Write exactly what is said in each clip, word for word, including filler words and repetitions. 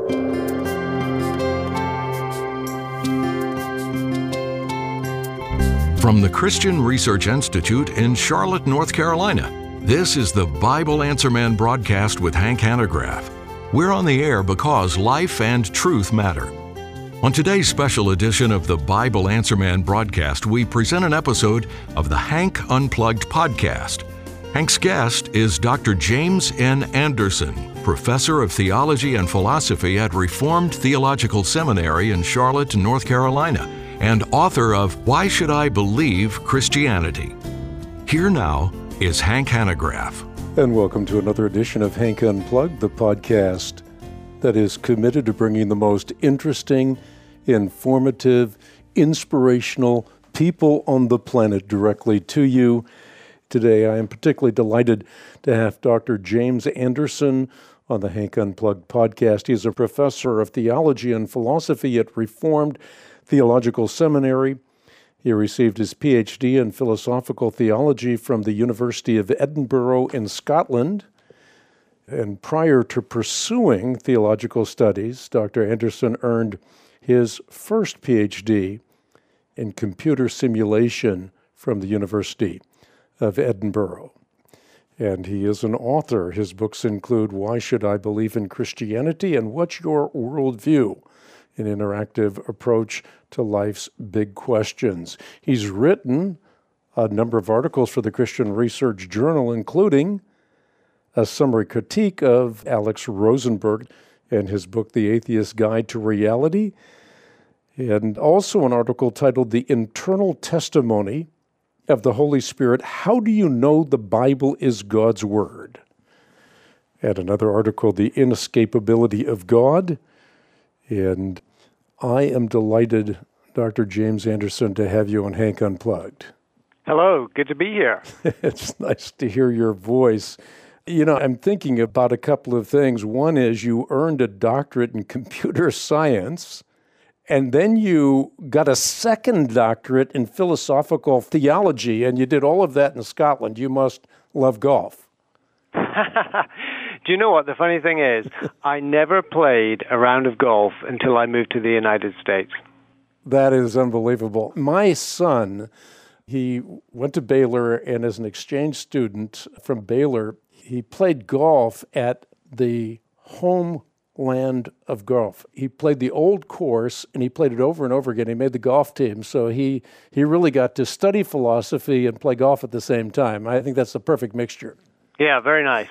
From the Christian Research Institute in Charlotte, North Carolina, this is the Bible Answer Man broadcast with Hank Hanegraaff. We're on the air because life and truth matter. On today's special edition of the Bible Answer Man broadcast, we present an episode of the Hank Unplugged podcast. Hank's guest is Doctor James N. Anderson, professor of theology and philosophy at Reformed Theological Seminary in Charlotte, North Carolina, and author of Why Should I Believe Christianity? Here now is Hank Hanegraaff. And welcome to another edition of Hank Unplugged, the podcast that is committed to bringing the most interesting, informative, inspirational people on the planet directly to you. Today, I am particularly delighted to have Doctor James Anderson on the Hank Unplugged podcast. He is a professor of theology and philosophy at Reformed Theological Seminary. He received his P H D in philosophical theology from the University of Edinburgh in Scotland. And prior to pursuing theological studies, Doctor Anderson earned his first P H D in computer simulation from the University of Edinburgh. And he is an author. His books include Why Should I Believe in Christianity and What's Your Worldview? An interactive approach to life's big questions. He's written a number of articles for the Christian Research Journal, including a summary critique of Alex Rosenberg and his book, The Atheist's Guide to Reality, and also an article titled The Internal Testimony of the Holy Spirit, How Do You Know the Bible is God's Word? And another article, The Inescapability of God. And I am delighted, Doctor James Anderson, to have you on Hank Unplugged. Hello, good to be here. It's nice to hear your voice. You know, I'm thinking about a couple of things. One is you earned a doctorate in computer science, and then you got a second doctorate in philosophical theology, and you did all of that in Scotland. You must love golf. Do you know what? The funny thing is, I never played a round of golf until I moved to the United States. That is unbelievable. My son, he went to Baylor, and as an exchange student from Baylor, he played golf at the homeland of golf. He played the old course, and he played it over and over again. He made the golf team, so he, he really got to study philosophy and play golf at the same time. I think that's the perfect mixture. Yeah, very nice.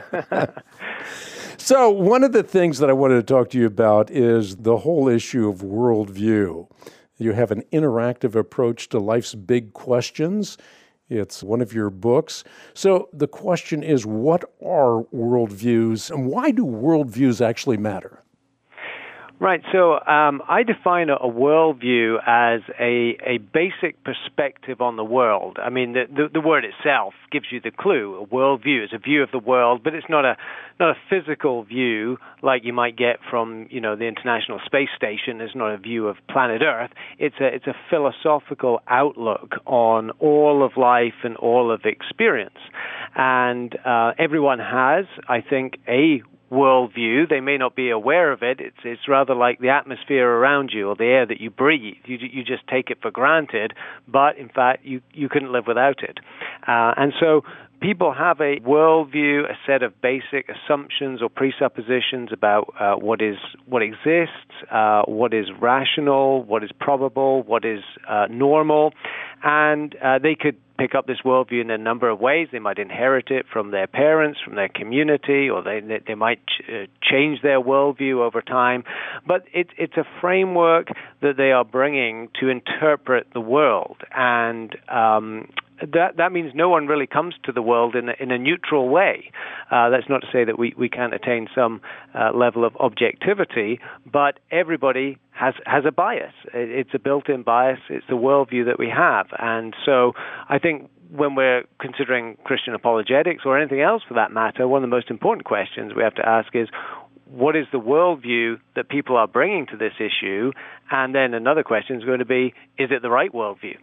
So one of the things that I wanted to talk to you about is the whole issue of worldview. You have an interactive approach to life's big questions. It's one of your books. So the question is, what are worldviews, and why do worldviews actually matter? Right, so um, I define a, a worldview as a, a basic perspective on the world. I mean, the, the, the word itself gives you the clue. A worldview is a view of the world, but it's not a not a physical view like you might get from, you know, the International Space Station. It's not a view of planet Earth. It's a it's a philosophical outlook on all of life and all of experience. And uh, everyone has, I think, a worldview. They may not be aware of it. It's it's rather like the atmosphere around you or the air that you breathe. You you just take it for granted, but in fact you, you couldn't live without it. Uh, and so people have a worldview, a set of basic assumptions or presuppositions about uh, what is what exists, uh, what is rational, what is probable, what is uh, normal, and uh, they could pick up this worldview in a number of ways. They might inherit it from their parents, from their community, or they they might ch- uh, change their worldview over time. But it, it's a framework that they are bringing to interpret the world, and um, that that means no one really comes to the world in a, in a neutral way. Uh, that's not to say that we, we can't attain some uh, level of objectivity, but everybody has has a bias. It's a built-in bias. It's the worldview that we have. And so I think when we're considering Christian apologetics or anything else for that matter, one of the most important questions we have to ask is, what is the worldview that people are bringing to this issue? And then another question is going to be, is it the right worldview?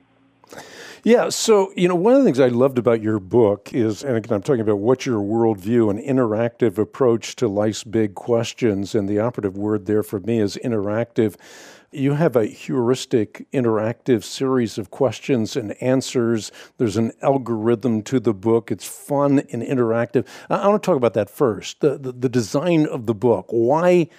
Yeah, so, you know, one of the things I loved about your book is, and again, I'm talking about What's Your Worldview, an interactive approach to life's big questions, and the operative word there for me is interactive. You have a heuristic, interactive series of questions and answers. There's an algorithm to the book. It's fun and interactive. I, I want to talk about that first, the, the, the design of the book. Why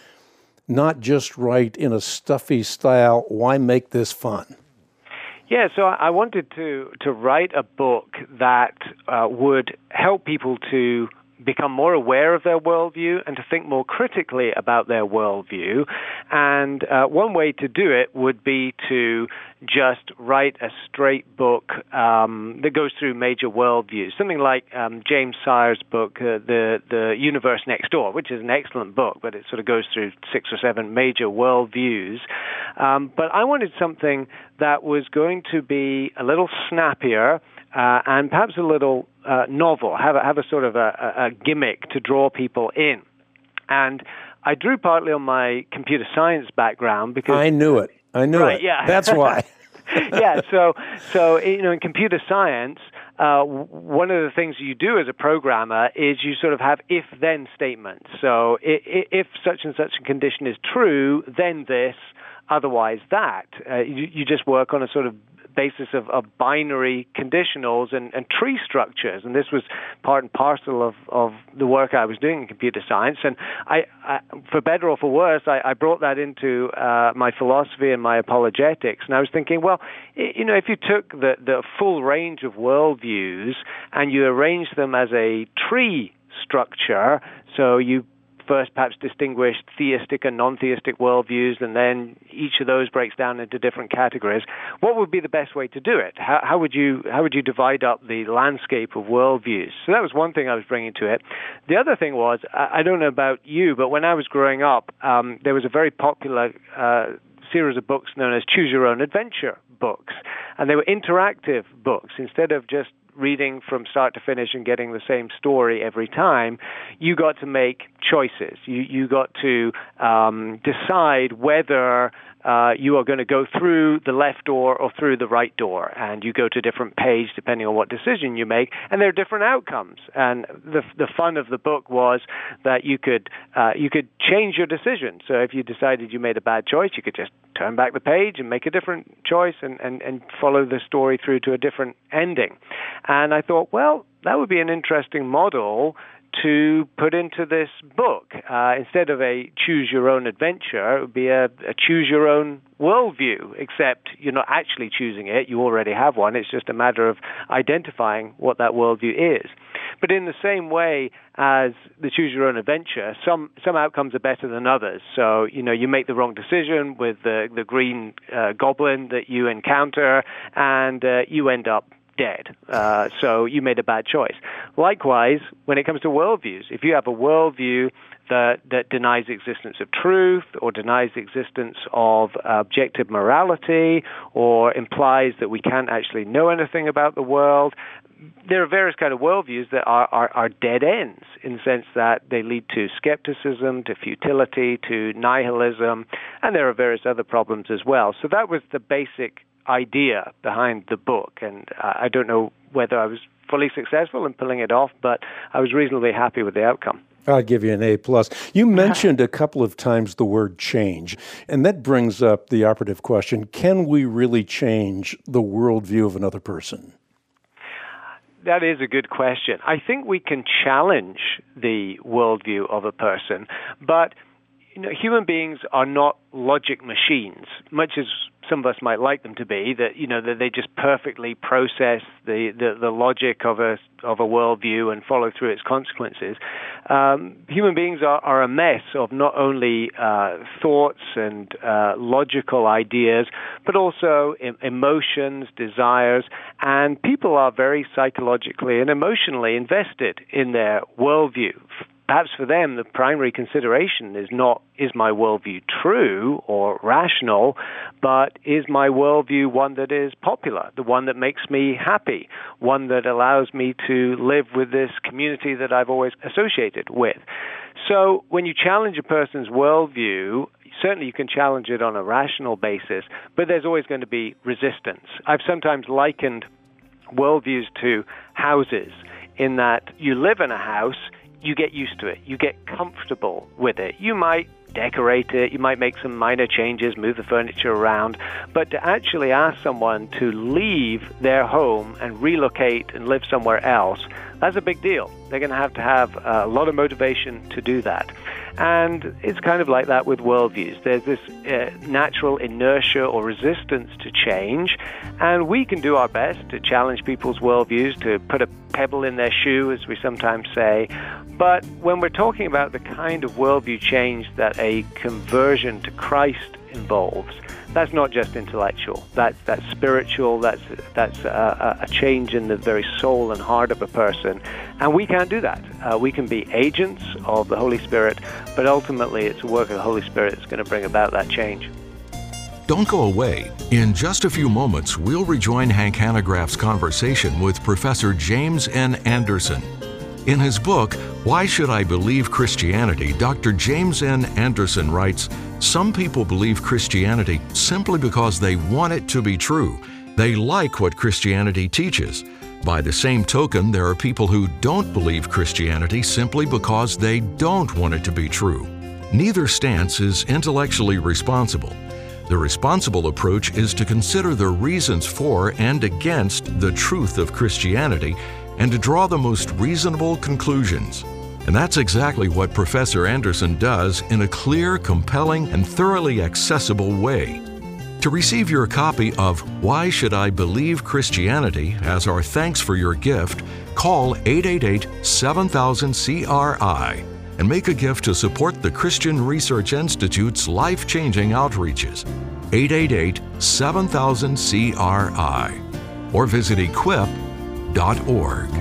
not just write in a stuffy style? Why make this fun? Yeah, so I wanted to, to write a book that uh, would help people to become more aware of their worldview and to think more critically about their worldview. And uh, one way to do it would be to just write a straight book um, that goes through major worldviews, something like um, James Sire's book, uh, the the Universe Next Door, which is an excellent book, but it sort of goes through six or seven major worldviews. Um, but I wanted something that was going to be a little snappier, Uh, and perhaps a little uh, novel, have a, have a sort of a, a gimmick to draw people in. And I drew partly on my computer science background because I knew it. I knew right, it. Yeah. That's why. yeah. So, so you know, in computer science, uh, one of the things you do as a programmer is you sort of have if-then statements. So, if, if such and such a condition is true, then this, otherwise that. Uh, you, you just work on a sort of basis of, of binary conditionals and, and tree structures, and this was part and parcel of, of the work I was doing in computer science. And I, I for better or for worse, I, I brought that into uh, my philosophy and my apologetics. And I was thinking, well, you know, if you took the, the full range of worldviews and you arranged them as a tree structure, so you first perhaps distinguished theistic and non-theistic worldviews, and then each of those breaks down into different categories. What would be the best way to do it? How, how would you how would you divide up the landscape of worldviews? So that was one thing I was bringing to it. The other thing was, I, I don't know about you, but when I was growing up, um, there was a very popular uh, series of books known as Choose Your Own Adventure books, and they were interactive books. Instead of just reading from start to finish and getting the same story every time, you got to make choices. You you got to um, decide whether uh, you are going to go through the left door or through the right door, and you go to a different page depending on what decision you make, and there are different outcomes. And the the fun of the book was that you could uh, you could change your decision. So if you decided you made a bad choice, you could just turn back the page and make a different choice and, and, and follow the story through to a different ending. And I thought, well, that would be an interesting model to put into this book. Uh, instead of a choose your own adventure, it would be a, a choose your own worldview, except you're not actually choosing it. You already have one. It's just a matter of identifying what that worldview is. But in the same way as the choose your own adventure, some some outcomes are better than others. So, you know, you make the wrong decision with the, the green uh, goblin that you encounter, and uh, you end up dead. Uh, so you made a bad choice. Likewise, when it comes to worldviews, if you have a worldview that, that denies the existence of truth or denies the existence of objective morality or implies that we can't actually know anything about the world, there are various kind of worldviews that are, are, are dead ends in the sense that they lead to skepticism, to futility, to nihilism, and there are various other problems as well. So that was the basic idea behind the book, and uh, I don't know whether I was fully successful in pulling it off, but I was reasonably happy with the outcome. I'll give you an A plus. You mentioned a couple of times the word change, and that brings up the operative question: can we really change the worldview of another person? That is a good question. I think we can challenge the worldview of a person, but you know, human beings are not logic machines, much as some of us might like them to be, that, you know, that they just perfectly process the, the, the logic of a of a worldview and follow through its consequences. Um, human beings are, are a mess of not only uh, thoughts and uh, logical ideas, but also em- emotions, desires, and people are very psychologically and emotionally invested in their worldview. Perhaps for them, the primary consideration is not, is my worldview true or rational, but is my worldview one that is popular, the one that makes me happy, one that allows me to live with this community that I've always associated with. So when you challenge a person's worldview, certainly you can challenge it on a rational basis, but there's always going to be resistance. I've sometimes likened worldviews to houses, in that you live in a house, you get used to it, you get comfortable with it. You might decorate it, you might make some minor changes, move the furniture around, but to actually ask someone to leave their home and relocate and live somewhere else, that's a big deal. They're going to have to have a lot of motivation to do that. And it's kind of like that with worldviews. There's this uh, natural inertia or resistance to change, and we can do our best to challenge people's worldviews, to put a pebble in their shoe, as we sometimes say. But when we're talking about the kind of worldview change that a conversion to Christ involves, that's not just intellectual. That's that's spiritual. That's that's a, a change in the very soul and heart of a person, and we can't do that. Uh, we can be agents of the Holy Spirit, but ultimately, it's the work of the Holy Spirit that's going to bring about that change. Don't go away. In just a few moments, we'll rejoin Hank Hanegraaff's conversation with Professor James N. Anderson. In his book, Why Should I Believe Christianity?, Doctor James N. Anderson writes, "Some people believe Christianity simply because they want it to be true. They like what Christianity teaches. By the same token, there are people who don't believe Christianity simply because they don't want it to be true. Neither stance is intellectually responsible. The responsible approach is to consider the reasons for and against the truth of Christianity and to draw the most reasonable conclusions." And that's exactly what Professor Anderson does in a clear, compelling, and thoroughly accessible way. To receive your copy of Why Should I Believe Christianity as our thanks for your gift, call eight eight eight, seven thousand, C R I and make a gift to support the Christian Research Institute's life-changing outreaches. eight eight eight, seven thousand, C R I or visit equip dot org.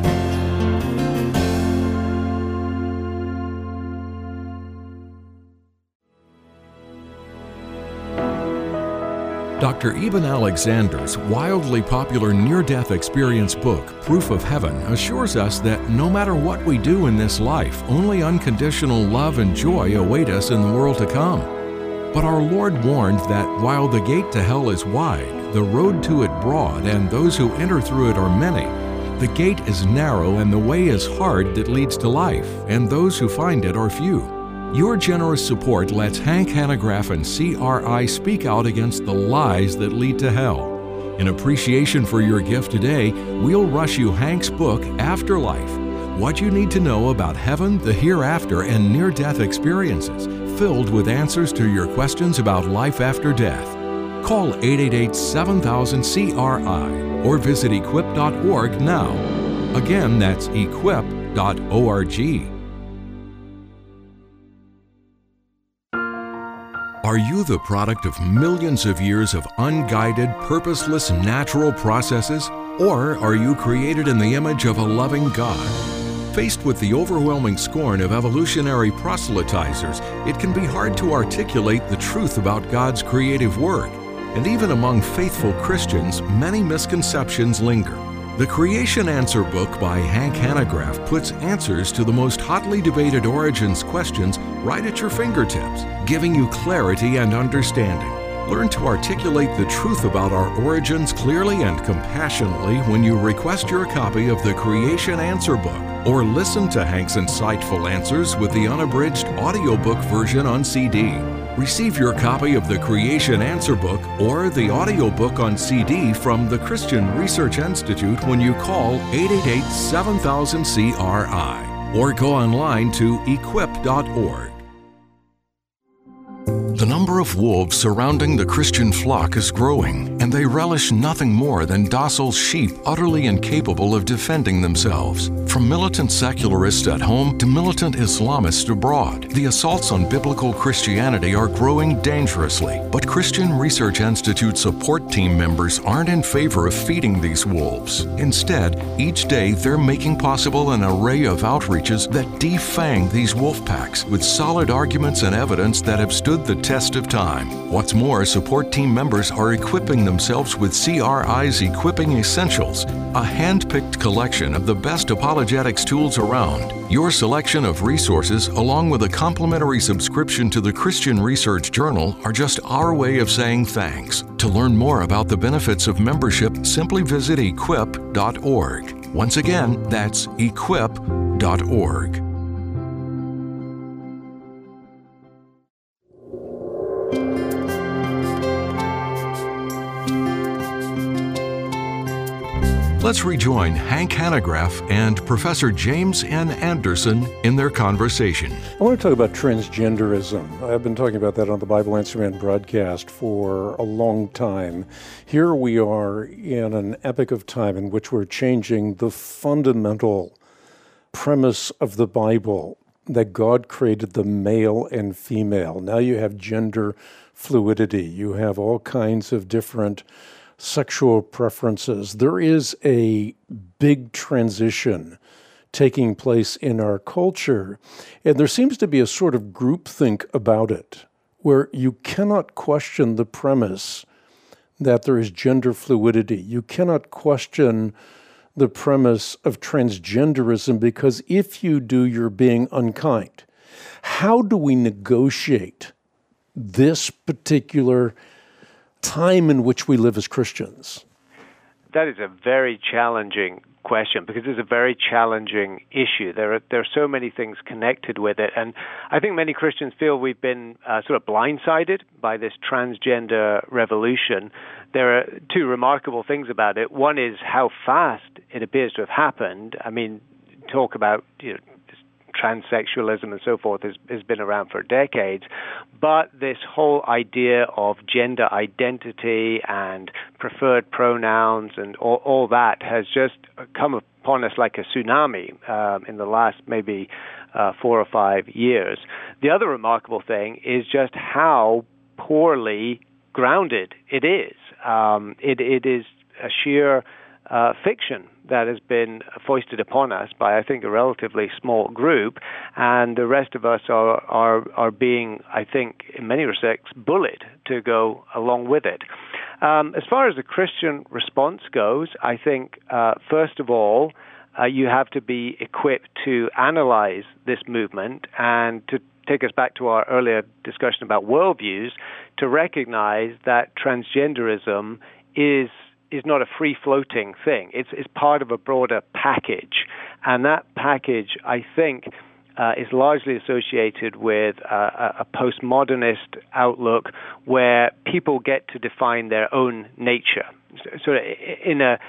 Doctor Eben Alexander's wildly popular near-death experience book, Proof of Heaven, assures us that no matter what we do in this life, only unconditional love and joy await us in the world to come. But our Lord warned that while the gate to hell is wide, the road to it broad, and those who enter through it are many, the gate is narrow and the way is hard that leads to life, and those who find it are few. Your generous support lets Hank Hanegraaff and C R I speak out against the lies that lead to hell. In appreciation for your gift today, we'll rush you Hank's book, Afterlife: What You Need to Know About Heaven, the Hereafter, and Near-Death Experiences, filled with answers to your questions about life after death. Call eight eight eight, seven thousand, C R I or visit equip dot org now. Again, that's equip dot org. Are you the product of millions of years of unguided, purposeless, natural processes? Or are you created in the image of a loving God? Faced with the overwhelming scorn of evolutionary proselytizers, it can be hard to articulate the truth about God's creative work. And even among faithful Christians, many misconceptions linger. The Creation Answer book by Hank Hanegraaff puts answers to the most hotly debated origins questions right at your fingertips, giving you clarity and understanding. Learn to articulate the truth about our origins clearly and compassionately when you request your copy of the Creation Answer book, or listen to Hank's insightful answers with the unabridged audiobook version on C D. Receive your copy of the Creation Answer book or the audiobook on C D from the Christian Research Institute when you call eight eight eight, seven thousand, C R I or go online to equip dot org. The number of wolves surrounding the Christian flock is growing, and they relish nothing more than docile sheep utterly incapable of defending themselves. From militant secularists at home to militant Islamists abroad, the assaults on biblical Christianity are growing dangerously. But Christian Research Institute support team members aren't in favor of feeding these wolves. Instead, each day they're making possible an array of outreaches that defang these wolf packs with solid arguments and evidence that have stood the test of time. What's more, support team members are equipping themselves themselves with C R I's Equipping Essentials, a hand-picked collection of the best apologetics tools around. Your selection of resources, along with a complimentary subscription to the Christian Research Journal, are just our way of saying thanks. To learn more about the benefits of membership, simply visit equip dot org. Once again, that's equip dot org. Let's rejoin Hank Hanegraaff and Professor James N. Anderson in their conversation. I want to talk about transgenderism. I've been talking about that on the Bible Answer Man broadcast for a long time. Here we are in an epoch of time in which we're changing the fundamental premise of the Bible, that God created the male and female. Now you have gender fluidity. You have all kinds of different sexual preferences. There is a big transition taking place in our culture, and there seems to be a sort of groupthink about it, where you cannot question the premise that there is gender fluidity. You cannot question the premise of transgenderism, because if you do, you're being unkind. How do we negotiate this particular time in which we live as Christians? That is a very challenging question, because it's a very challenging issue. There are there are so many things connected with it, and I think many Christians feel we've been uh, sort of blindsided by this transgender revolution. There are two remarkable things about it. One is how fast it appears to have happened. I mean, talk about, you know, transsexualism and so forth has, has been around for decades, but this whole idea of gender identity and preferred pronouns and all, all that has just come upon us like a tsunami um, in the last maybe uh, four or five years. The other remarkable thing is just how poorly grounded it is. Um, it, it is a sheer uh, fiction that has been foisted upon us by, I think, a relatively small group, and the rest of us are, are, are being, I think, in many respects, bullied to go along with it. Um, as far as the Christian response goes, I think, uh, first of all, uh, you have to be equipped to analyze this movement and to take us back to our earlier discussion about worldviews, to recognize that transgenderism is is not a free-floating thing. It's, it's part of a broader package. And that package, I think, uh, is largely associated with uh, a postmodernist outlook where people get to define their own nature. So in a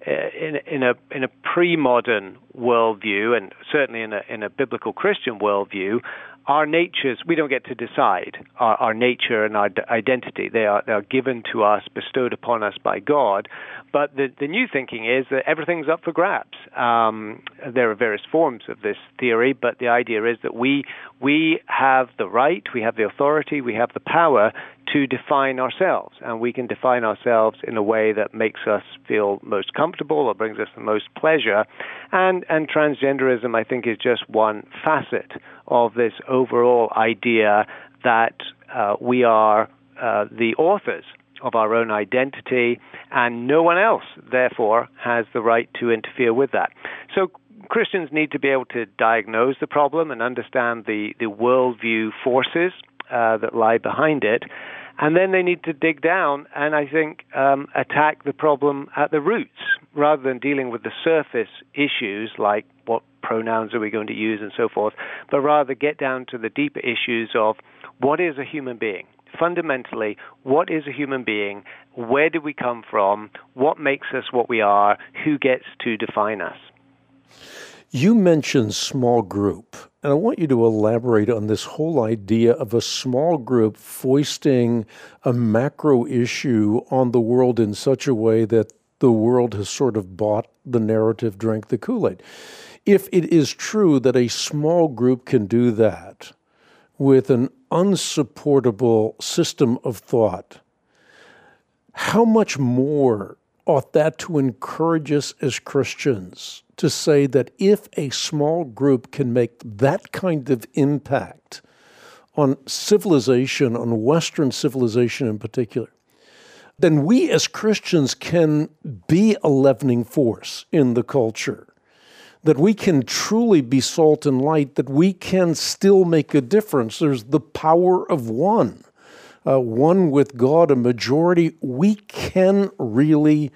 in a, in a, in a pre-modern worldview, and certainly in a, in a biblical Christian worldview, our natures, we don't get to decide our, our nature and our d- identity. They are, they are given to us, bestowed upon us by God. But the, the new thinking is that everything's up for grabs. Um, there are various forms of this theory, but the idea is that we we have the right, we have the authority, we have the power to define ourselves, and we can define ourselves in a way that makes us feel most comfortable or brings us the most pleasure. And, and transgenderism, I think, is just one facet of this overall idea that uh, we are uh, the authors of our own identity, and no one else, therefore, has the right to interfere with that. So Christians need to be able to diagnose the problem and understand the, the worldview forces uh, that lie behind it, and then they need to dig down and, I think, um, attack the problem at the roots, rather than dealing with the surface issues like what pronouns are we going to use and so forth, but rather get down to the deeper issues of what is a human being? Fundamentally, what is a human being? Where did we come from? What makes us what we are? Who gets to define us? You mentioned small group, and I want you to elaborate on this whole idea of a small group foisting a macro issue on the world in such a way that the world has sort of bought the narrative, drank the Kool-Aid. If it is true that a small group can do that with an unsupportable system of thought, how much more ought that to encourage us as Christians to say that if a small group can make that kind of impact on civilization, on Western civilization in particular, then we as Christians can be a leavening force in the culture, that we can truly be salt and light, that we can still make a difference. There's the power of one, uh, one with God, a majority. We can really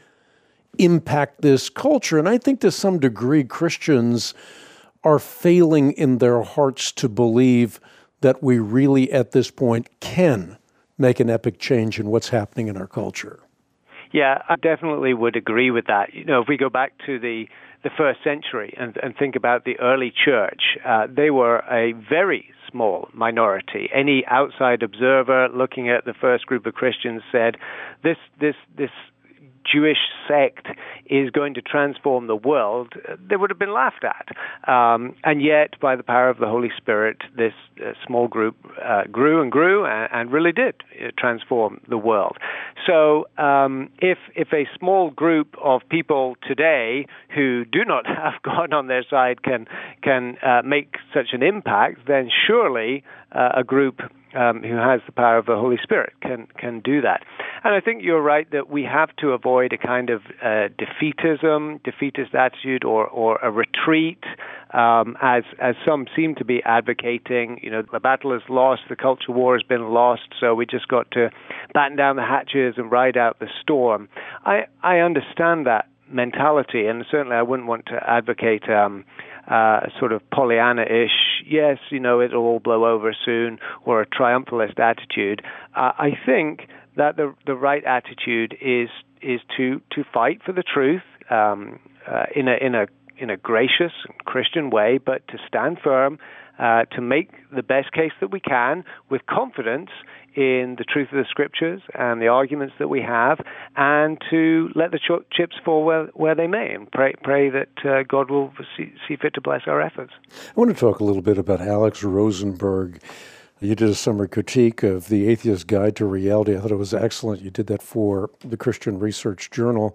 impact this culture. And I think to some degree, Christians are failing in their hearts to believe that we really, at this point, can make an epic change in what's happening in our culture. Yeah, I definitely would agree with that. You know, if we go back to the the first century and, and think about the early church, uh, they were a very small minority. Any outside observer looking at the first group of Christians said, this this this Jewish sect is going to transform the world, they would have been laughed at. Um, and yet, by the power of the Holy Spirit, this uh, small group uh, grew and grew and, and really did transform the world. So um, if if a small group of people today who do not have God on their side can, can uh, make such an impact, then surely uh, a group Um, who has the power of the Holy Spirit can can do that. And I think you're right that we have to avoid a kind of uh, defeatism, defeatist attitude, or or a retreat, um, as as some seem to be advocating. You know, the battle is lost, the culture war has been lost, so we just got to batten down the hatches and ride out the storm. I I understand that mentality, and certainly I wouldn't want to advocate Um, Uh, sort of Pollyanna-ish, yes, you know, it'll all blow over soon, or a triumphalist attitude. Uh, I think that the the right attitude is is to to fight for the truth um, uh, in a in a in a gracious Christian way, but to stand firm, uh, to make the best case that we can with confidence in the truth of the Scriptures and the arguments that we have, and to let the ch- chips fall where, where they may, and pray pray that uh, God will see, see fit to bless our efforts. I want to talk a little bit about Alex Rosenberg. You did a summary critique of The Atheist Guide to Reality. I thought it was excellent. You did that for the Christian Research Journal.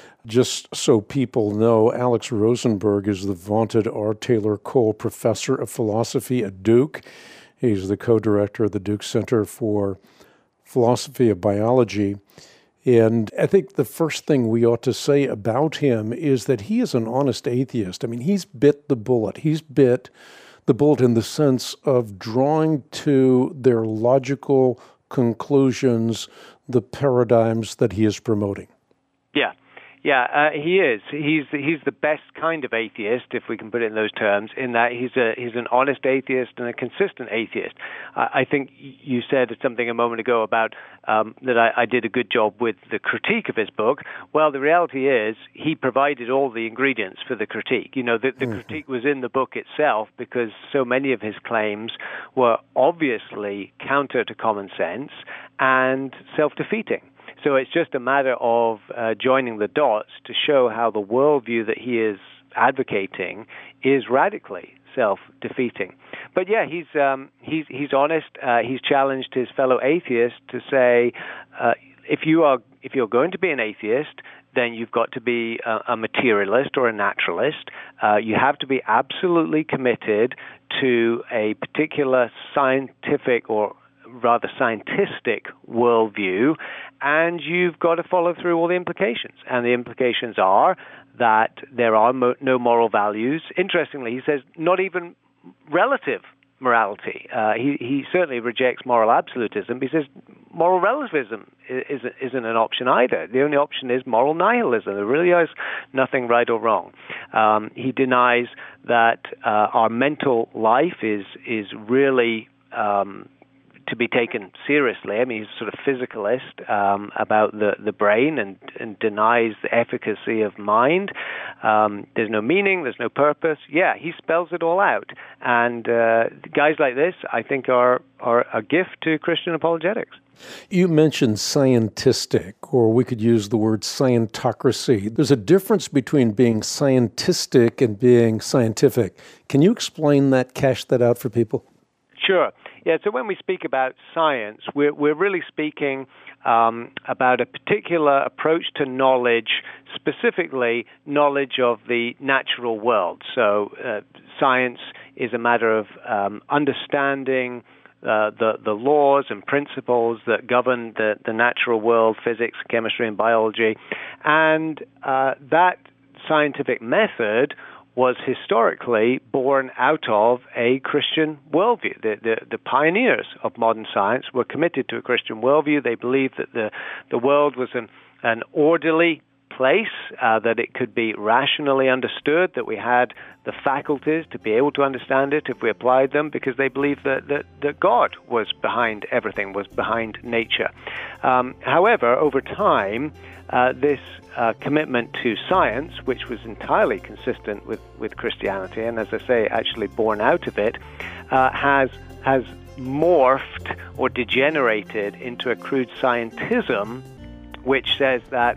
Just so people know, Alex Rosenberg is the vaunted R. Taylor Cole Professor of Philosophy at Duke. He's the co-director of the Duke Center for Philosophy of Biology. And I think the first thing we ought to say about him is that he is an honest atheist. I mean, he's bit the bullet. He's bit the bullet in the sense of drawing to their logical conclusions the paradigms that he is promoting. Yeah. Yeah, uh, he is. He's he's the best kind of atheist, if we can put it in those terms, in that he's a he's an honest atheist and a consistent atheist. Uh, I think you said something a moment ago about um, that I, I did a good job with the critique of his book. Well, the reality is he provided all the ingredients for the critique. You know, the, the mm-hmm. critique was in the book itself because so many of his claims were obviously counter to common sense and self-defeating. So it's just a matter of uh, joining the dots to show how the worldview that he is advocating is radically self-defeating. But yeah, he's um, he's he's honest. Uh, he's challenged his fellow atheists to say, uh, if you are if you're going to be an atheist, then you've got to be a, a materialist or a naturalist. Uh, you have to be absolutely committed to a particular scientific or rather scientistic worldview, and you've got to follow through all the implications. And the implications are that there are mo- no moral values. Interestingly, he says not even relative morality. Uh, he, he certainly rejects moral absolutism. He says moral relativism isn't, isn't an option either. The only option is moral nihilism. There really is nothing right or wrong. Um, he denies that uh, our mental life is is really Um, to be taken seriously. I mean, he's a sort of physicalist um, about the, the brain and, and denies the efficacy of mind. Um, there's no meaning, there's no purpose. Yeah, he spells it all out. And uh, guys like this, I think, are, are a gift to Christian apologetics. You mentioned scientistic, or we could use the word scientocracy. There's a difference between being scientistic and being scientific. Can you explain that, cash that out for people? Sure. Yeah, so when we speak about science, we're, we're really speaking um, about a particular approach to knowledge, specifically knowledge of the natural world. So uh, science is a matter of um, understanding uh, the, the laws and principles that govern the, the natural world, physics, chemistry, and biology. And uh, that scientific method was historically born out of a Christian worldview. The, the, the pioneers of modern science were committed to a Christian worldview. They believed that the, the world was an, an orderly place, uh, that it could be rationally understood, that we had the faculties to be able to understand it if we applied them, because they believed that, that, that God was behind everything, was behind nature. Um, however, over time, uh, this uh, commitment to science, which was entirely consistent with, with Christianity, and as I say, actually born out of it, uh, has has morphed or degenerated into a crude scientism, which says that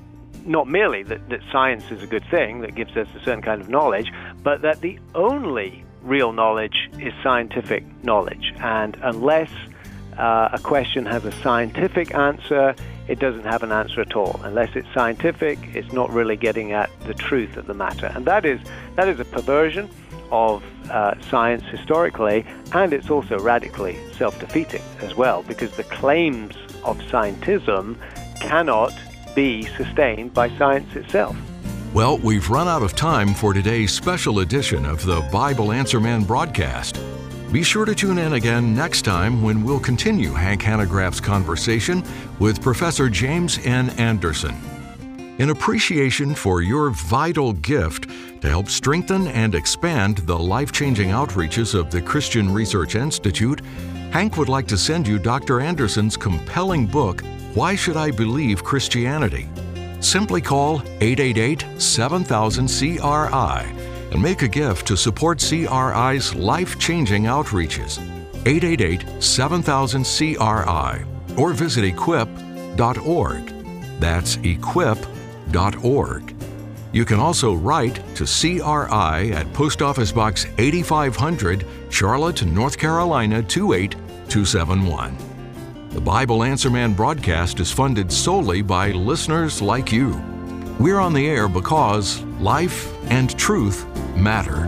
not merely that, that science is a good thing that gives us a certain kind of knowledge, but that the only real knowledge is scientific knowledge. And unless uh, a question has a scientific answer, it doesn't have an answer at all. Unless it's scientific, it's not really getting at the truth of the matter. And that is that is a perversion of uh, science historically, and it's also radically self-defeating as well, because the claims of scientism cannot be sustained by science itself. Well, we've run out of time for today's special edition of the Bible Answer Man broadcast. Be sure to tune in again next time when we'll continue Hank Hanegraaff's conversation with Professor James N. Anderson. In appreciation for your vital gift to help strengthen and expand the life-changing outreaches of the Christian Research Institute, Hank would like to send you Doctor Anderson's compelling book, Why Should I Believe Christianity? Simply call eight eight eight, seven thousand, C R I and make a gift to support C R I's life-changing outreaches. eight eight eight, seven thousand, C R I or visit equip dot org. That's equip dot org. You can also write to C R I at Post Office Box eighty-five hundred, Charlotte, North Carolina two eight two seven one. The Bible Answer Man broadcast is funded solely by listeners like you. We're on the air because life and truth matter.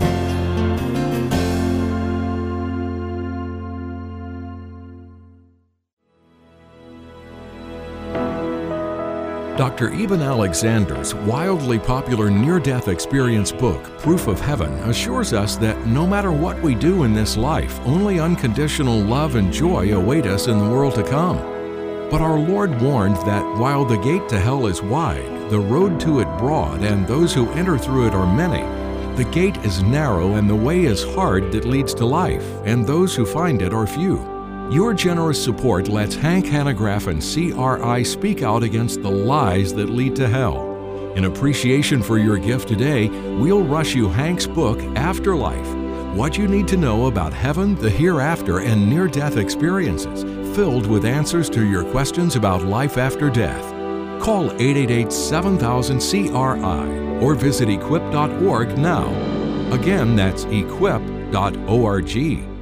Doctor Eben Alexander's wildly popular near-death experience book, Proof of Heaven, assures us that no matter what we do in this life, only unconditional love and joy await us in the world to come. But our Lord warned that while the gate to hell is wide, the road to it broad, and those who enter through it are many, the gate is narrow and the way is hard that leads to life, and those who find it are few. Your generous support lets Hank Hanegraaff and C R I speak out against the lies that lead to hell. In appreciation for your gift today, we'll rush you Hank's book, Afterlife, What You Need to Know About Heaven, the Hereafter, and Near-Death Experiences, filled with answers to your questions about life after death. Call eight eight eight, seven thousand, C R I or visit equip dot org now. Again, that's equip dot org.